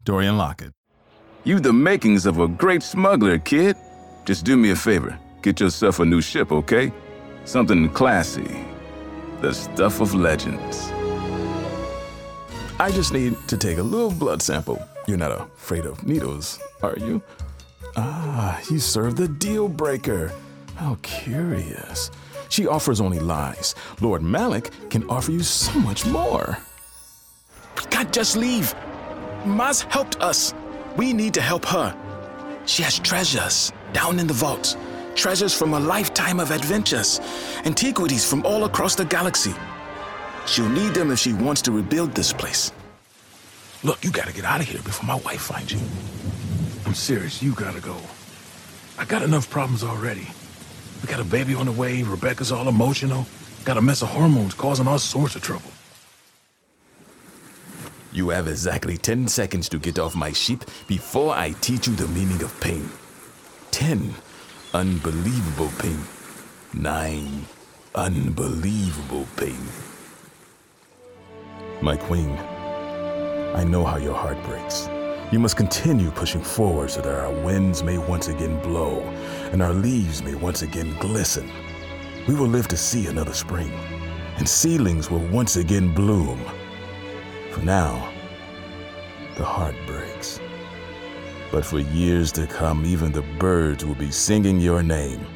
Dorian Lockett. You the makings of a great smuggler, kid. Just do me a favor. Get yourself a new ship, okay? Something classy. The stuff of legends. I just need to take a little blood sample. You're not afraid of needles, are you? Ah, you serve the deal breaker. How curious. She offers only lies. Lord Malik can offer you so much more. We can't just leave. Maz helped us. We need to help her. She has treasures down in the vaults. Treasures from a lifetime of adventures. Antiquities from all across the galaxy. She'll need them if she wants to rebuild this place. Look, you gotta get out of here before my wife finds you. I'm serious, you gotta go. I got enough problems already. We got a baby on the way, Rebecca's all emotional, got a mess of hormones causing all sorts of trouble. You have exactly 10 seconds to get off my ship before I teach you the meaning of pain. 10. Unbelievable pain. 9. Unbelievable pain. My queen, I know how your heart breaks. You must continue pushing forward so that our winds may once again blow and our leaves may once again glisten. We will live to see another spring, and seedlings will once again bloom. For now, the heart breaks. But for years to come, even the birds will be singing your name.